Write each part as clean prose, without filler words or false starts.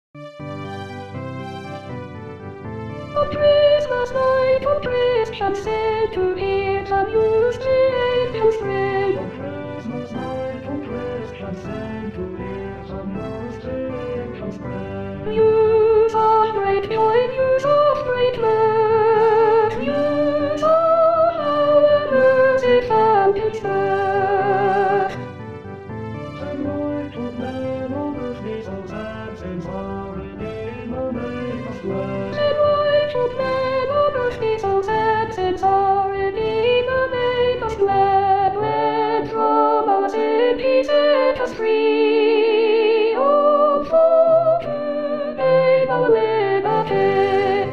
On Christmas night, on Christian said to eat and use straight and straight. On Christmas night, on Christian said to eat and use straight and straight. News of great joy, news of great mirth, news of how a mercy found its birth. And light of men on earth be so sad, since our Redeemer made us glad. And light of men on earth be so sad, since our Redeemer made us glad. When from our sin he set us free, oh, for to gain our liberty.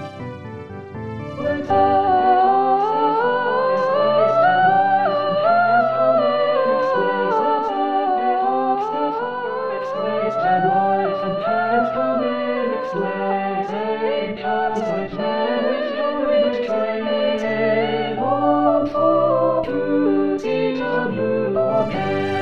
Let's and life and hands come in its ways, angels with hands join the train, on for to see the new again.